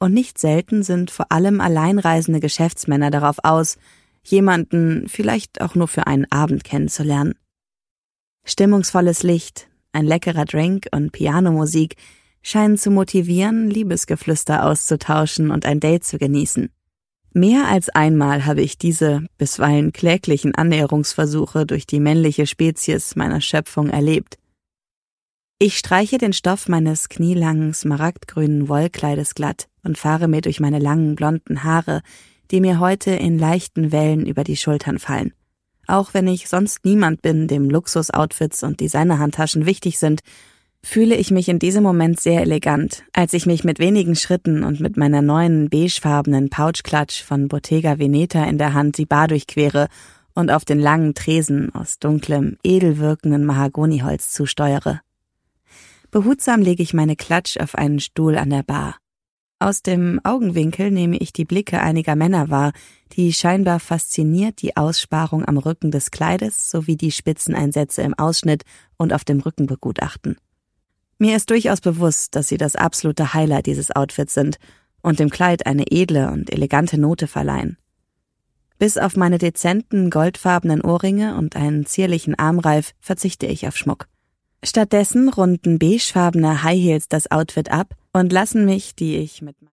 Und nicht selten sind vor allem alleinreisende Geschäftsmänner darauf aus, jemanden vielleicht auch nur für einen Abend kennenzulernen. Stimmungsvolles Licht, ein leckerer Drink und Pianomusik scheinen zu motivieren, Liebesgeflüster auszutauschen und ein Date zu genießen. Mehr als einmal habe ich diese bisweilen kläglichen Annäherungsversuche durch die männliche Spezies meiner Schöpfung erlebt. Ich streiche den Stoff meines knielangen, smaragdgrünen Wollkleides glatt und fahre mir durch meine langen, blonden Haare, die mir heute in leichten Wellen über die Schultern fallen. Auch wenn ich sonst niemand bin, dem Luxusoutfits und Designerhandtaschen wichtig sind, fühle ich mich in diesem Moment sehr elegant, als ich mich mit wenigen Schritten und mit meiner neuen beigefarbenen Pouchklatsch von Bottega Veneta in der Hand die Bar durchquere und auf den langen Tresen aus dunklem, edel wirkenden Mahagoniholz zusteuere. Behutsam lege ich meine Klatsch auf einen Stuhl an der Bar. Aus dem Augenwinkel nehme ich die Blicke einiger Männer wahr, die scheinbar fasziniert die Aussparung am Rücken des Kleides sowie die Spitzeneinsätze im Ausschnitt und auf dem Rücken begutachten. Mir ist durchaus bewusst, dass sie das absolute Highlight dieses Outfits sind und dem Kleid eine edle und elegante Note verleihen. Bis auf meine dezenten, goldfarbenen Ohrringe und einen zierlichen Armreif verzichte ich auf Schmuck. Stattdessen runden beigefarbene High Heels das Outfit ab und lassen mich, die ich mit